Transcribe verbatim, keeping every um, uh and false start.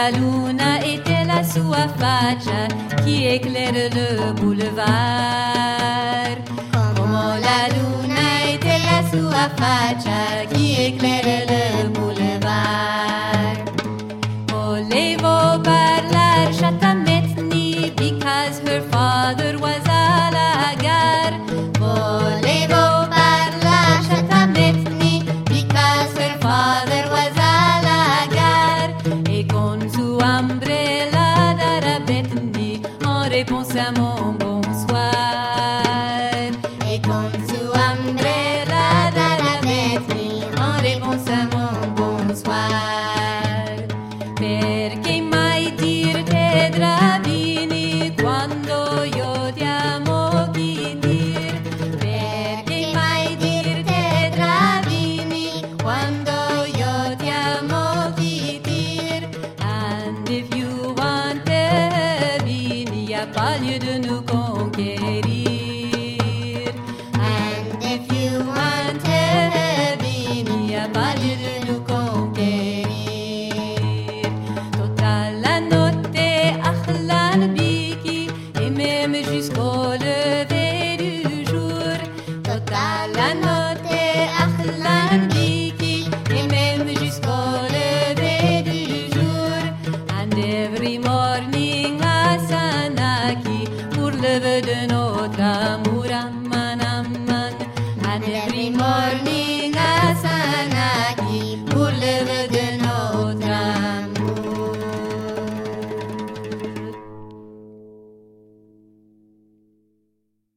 la luna était la sua faccia qui éclaire le boulevard. Como la luna était la sua faccia qui éclaire le boulevard. Volevo parlar Shatametni because her father was à la gare. Volevo parlar Shatametni because her father was à la gare. Et con su umbrella d'Arabetni en réponse à mon bonsoir. Et con su umbrella d'Arabetni en réponse à mon bonsoir. Perché mai dirte drabini quando io ti amo chi dir? Perché mai dirte drabini quando io ti amo chi dir? And if you want a bini, y'a pas lieu de nous